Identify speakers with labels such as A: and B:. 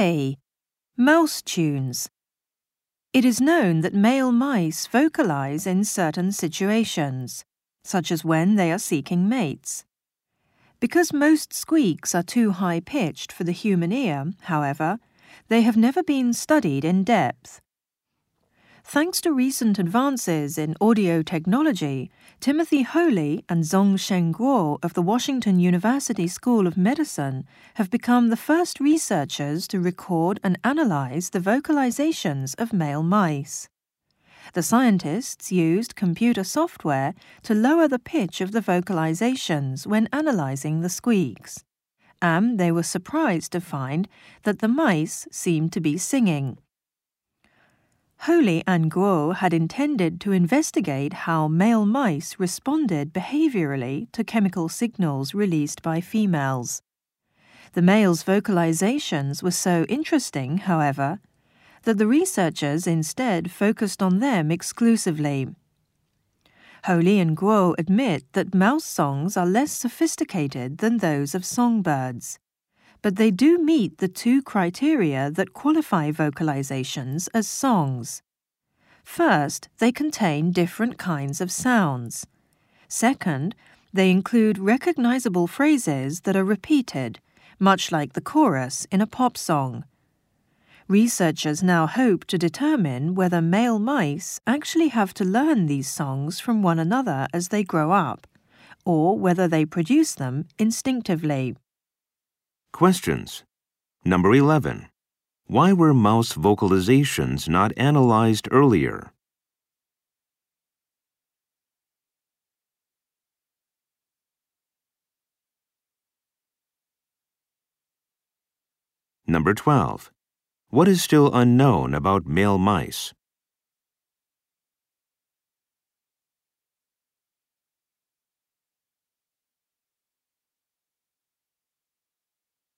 A: A. Mouse tunes. It is known that male mice vocalize in certain situations, such as when they are seeking mates. Because most squeaks are too high-pitched for the human ear, however, they have never been studied in depth. Thanks to recent advances in audio technology, Timothy Holy and Zhongsheng Guo of the Washington University School of Medicine have become the first researchers to record and analyze the vocalizations of male mice. The scientists used computer software to lower the pitch of the vocalizations when analyzing the squeaks, and they were surprised to find that the mice seemed to be singing. Holy and Guo had intended to investigate how male mice responded behaviorally to chemical signals released by females. The males' vocalizations were so interesting, however, that the researchers instead focused on them exclusively. Holy and Guo admit that mouse songs are less sophisticated than those of songbirds, but they do meet the two criteria that qualify vocalizations as songs. First, they contain different kinds of sounds. Second, they include recognizable phrases that are repeated, much like the chorus in a pop song. Researchers now hope to determine whether male mice actually have to learn these songs from one another as they grow up, or whether they produce them instinctively.
B: Questions. Number 11. Why were mouse vocalizations not analyzed earlier? Number 12. What is still unknown about male mice?